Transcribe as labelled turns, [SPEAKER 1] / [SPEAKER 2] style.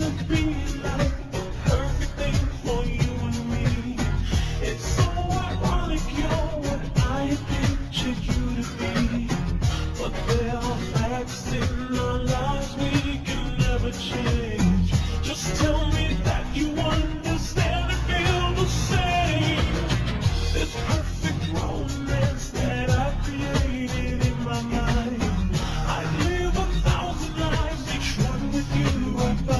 [SPEAKER 1] to be like the perfect thing for you and me. It's so ironic you're what I had pictured you to be. But there are facts in our lives we can never change. Just tell me that you understand and feel the same. This perfect romance that I created in my mind. I'd live 1,000 lives, each one with you right by